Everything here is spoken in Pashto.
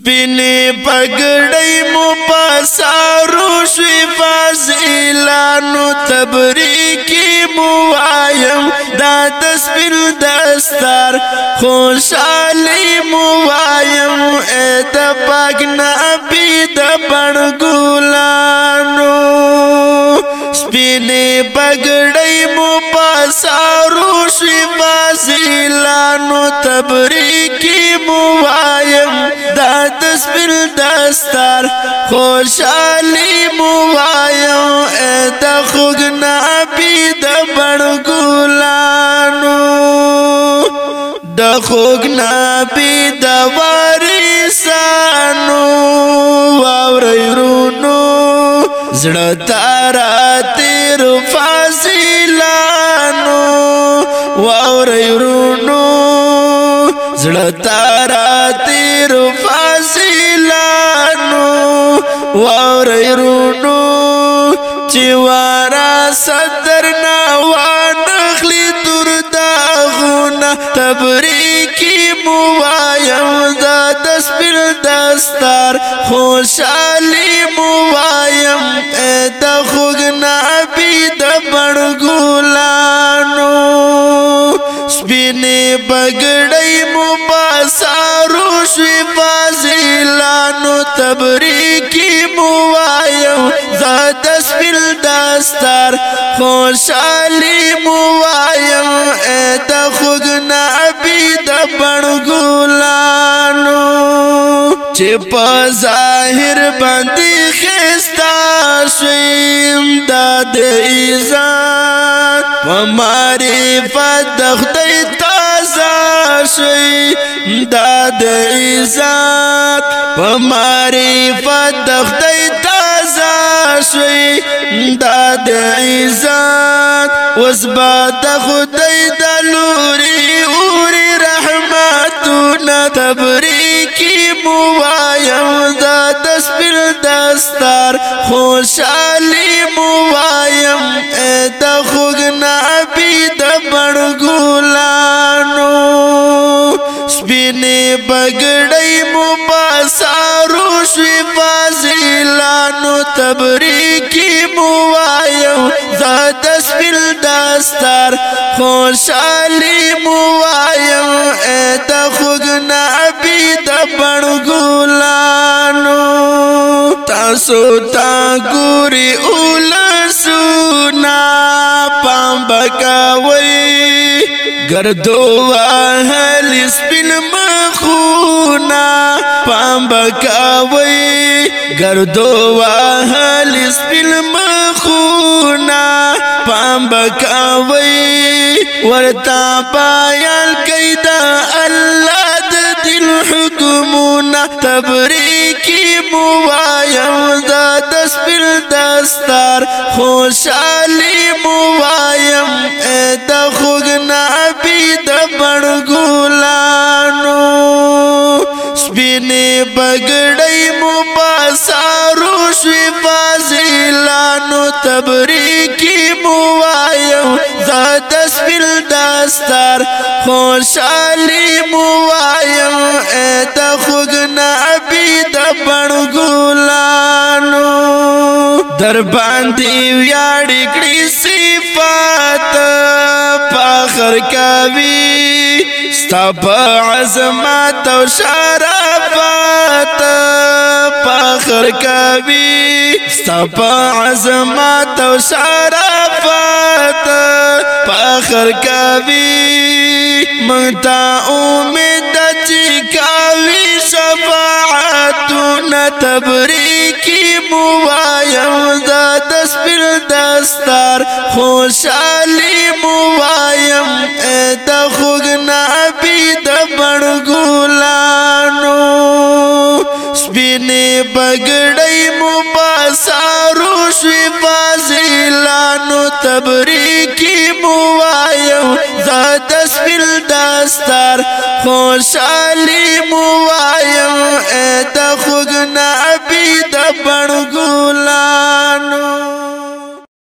سپینی پگڑی مو پاسارو شوی فازیلانو تبریکی مو آیم دا تسپیل دستار خوشحالی مو آیم اے دا پاک نبی دا بڑگولانو سپینی پگڑی مو پاسارو شوی فازیلانو تبریکی مو آیم دا تسبیل دستار خوشحالی مو آیم اے دا خوگ نبی دا بڑگولانو دا خوگ نبی دا وارثانو واوری رونو زڑا تارا تیر فاصلانو واوری رونو زڑا تارا تیر فاصلانو واوری رونو چوارا صدر نوانخلی درداغونا تبریکی موایم دا دسپیل دستار خوشحالی موایم اے دا خوگ نبی دا بڑگولانو سپینی بگڑی مباسارو شوی فازیلانو تبریکی موایم زاد سپیل دستار خوشحالی موایم اے دا خوگ نبی دا بڑگولانو چه پا ظاہر بندی خستا شویم دا دیزان وماری فدخدی تازا شوی دا دیزان وماری فدخدی تازا شوی دا دیزان وزبا دخدی دلوری اوری رحمتونا تبریکی موایم دا دسپیل دستار خوشحالی موایم اے دا خوگ نبی دا بڑگولانو سپینی بگڑی مباسارو شوی فازیلانو تبریکی موایم دا دسپیل دستار خوشحالی موایم اے دا خوگ نبی دا بڑگولانو تاسو تا گوری اولسونا پام بکاوی گردو اہل سپین مخونا پام بکاوی گردو اہل سپین مخونا پام بکاوی ورطا پایال کیدا اللہ دل حکمونا تبریکی موایم دا دسپیل دستار خوشحالی موایم اے دا خوگ نبی دا بڑگولانو سپینی بگڑی مباسارو شوی فازیلانو تبریکی موایم دا دسپیل دستار خوشحالی موایم اے دا خوگ نبی دا بڑگولانو در باندی ویاڑی کڑی صفات پاخر کبی ستا پا عظمت و شرفات پاخر کبی ستا پا عظمت و شرفات پاخر کبی منتا امید چکاوی شفاعتونا تبریکی موایم دا دسپیل دستار خوشحالی موایم اے دا خوگ نبی دا بڑگولانو سپینی بگڑی مباسارو شوی فازیلانو تبریکی موایم دا دسپیل دستار خوشحالی موایم اے دا خوگ نبی دا بڑگولانو